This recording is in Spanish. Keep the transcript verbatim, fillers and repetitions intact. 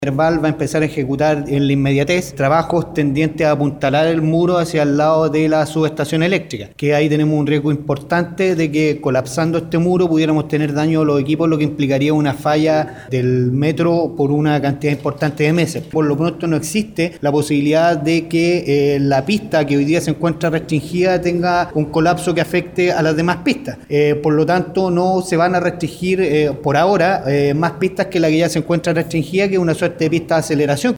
Merval va a empezar a ejecutar en la inmediatez trabajos tendientes a apuntalar el muro hacia el lado de la subestación eléctrica, que ahí tenemos un riesgo importante de que colapsando este muro pudiéramos tener daño a los equipos, lo que implicaría una falla del metro por una cantidad importante de meses. Por lo pronto no existe la posibilidad de que eh, la pista que hoy día se encuentra restringida tenga un colapso que afecte a las demás pistas. Eh, por lo tanto no se van a restringir eh, por ahora eh, más pistas que la que ya se encuentra restringida, que es una suerte de pista de aceleración.